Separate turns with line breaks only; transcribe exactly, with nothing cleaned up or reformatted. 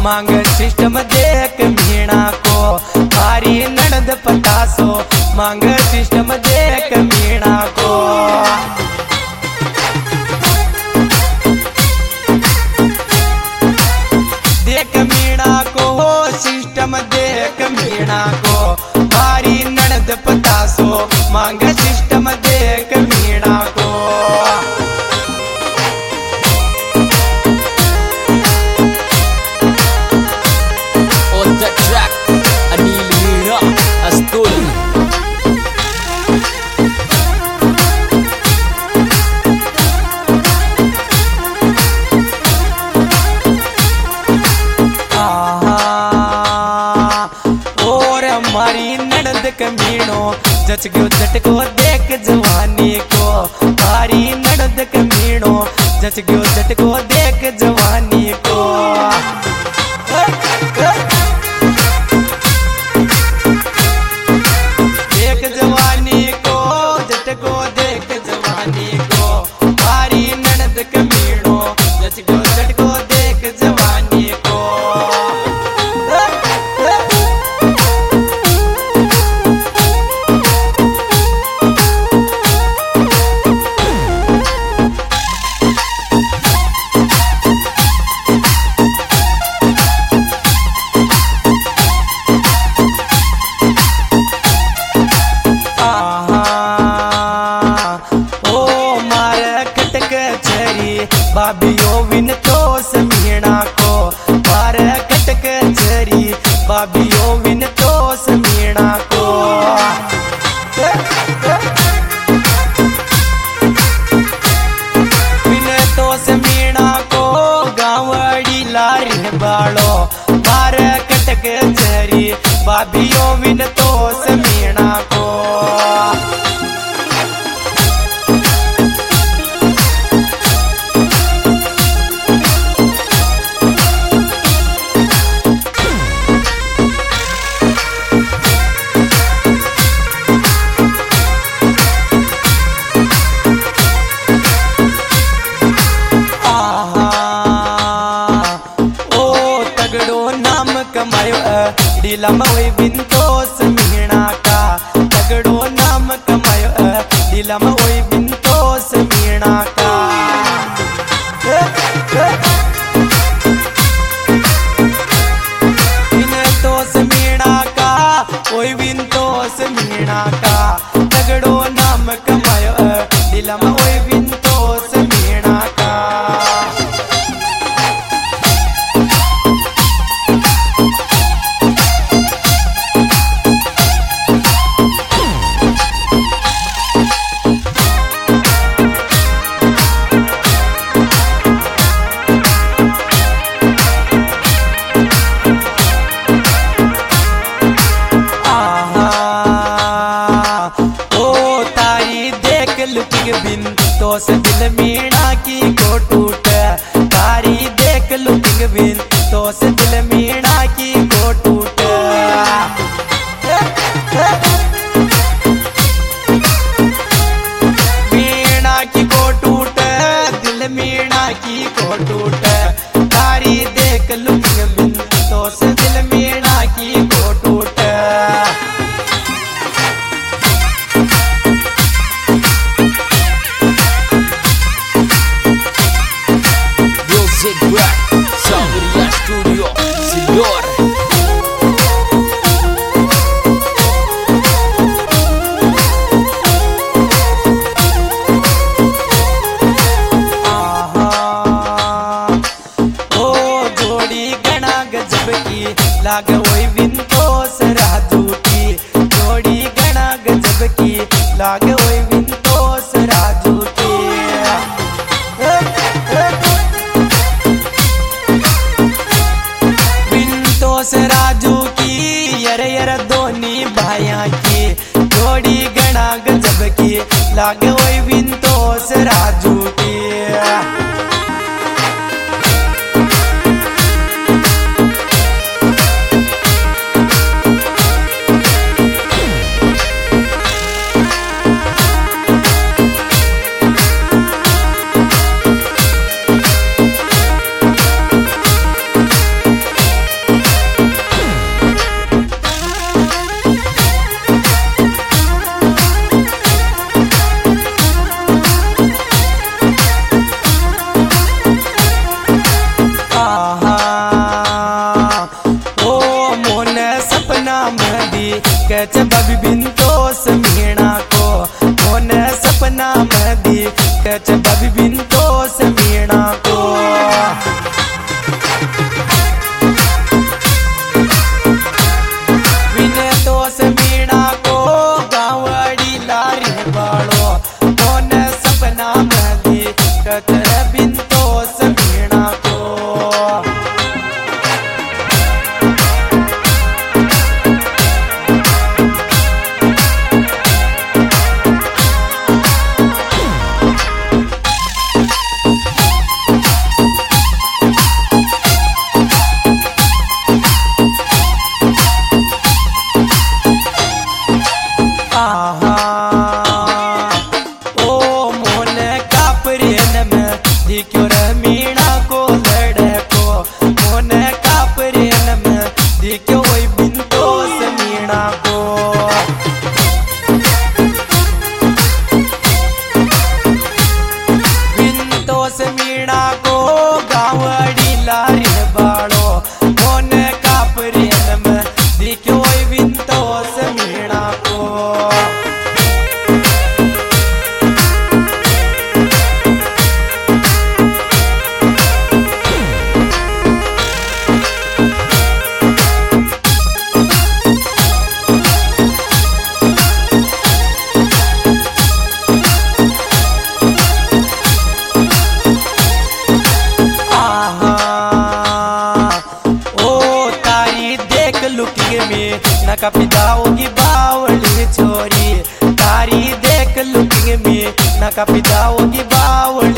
मांग सिस्टम देख मीणा को मारी ननद पतासो मांग सिस्टम देख मीणा को देख मीणा को सिस्टम देख मीणा को मारी ननद पतासो मांग सिस्टम देख मीणा को मारी ननद कमीनो जच गयो झटको देख जवानी को मारी ननद कमीनो जच गयो झटको देख जवानी को देख जवानी को झटको देख जवानी को मारी ननद कमीनो जच गयो झटको देख जवानी को बाबियो विन तो समीणा को मार कटक झरी बाबियो विन तो समीणा को विन तो समीणा को गावड़ी लारी बालो मार कटक झरी बाबियो विन तो समीणा को डीला मवई बिन तो समीणा का तगड़ो नाम कमायो डीला मवई बिन तो समीणा का बिन तो समीणा का ओई बिन तो समीणा का तगड़ो नाम कमायो डीला मवई बिन तो समीणा का बिन तो से दिल मीणा की को टूट तारी देख लुकिंग बिन तो से दिल मीणा की को टूट मीणा की को टूट दिल मीणा की को टूट तारी देख लुकिंग बिन तो से दिल मीणा की को टूट लाग वही बिन तो सराजू की जोड़ी गणा गजब की लाग वही बिन तो सराजू की बिन तो सराजू की यर यर दोनी भाइया की जोड़ी गणा गजब की लाग वही बिन तो सराजू की कच बबी बिंतो समीना को मोन सपना मदी कच बबी बिंतो समीना को विने तो समीना को गावड़ी लारी बाड़ो मोन सपना मदी कच बिंतो समीना को दिक्यो मीणा को लड़को मोन कापरेन में दिक्यो वही बिंतो समीना को बिंतो समीना को गावड़ी लारी बाड़ो मोन कापरेन में दिक्यो वही बिंतो समीना को नका पिदाओगी बावली छोरी तारी देख लुकिंग में नका पिदाओगी बावली